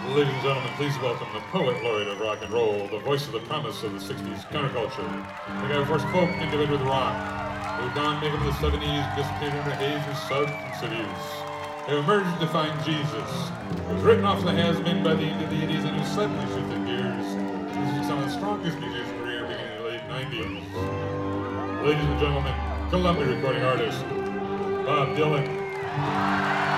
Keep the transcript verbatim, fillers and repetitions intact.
Ladies and gentlemen, please welcome the poet laureate of rock and roll, the voice of the promise of the sixties counterculture, the guy who forced folk into it with rock, who donned makeup in the seventies, disappeared under haze of substance abuse, who emerged to find Jesus, who was written off the has-been by the end of the eighties and who suddenly shifted gears. This is some of the strongest musician's career beginning in the late nineties. Ladies and gentlemen, Columbia recording artist, Bob Dylan.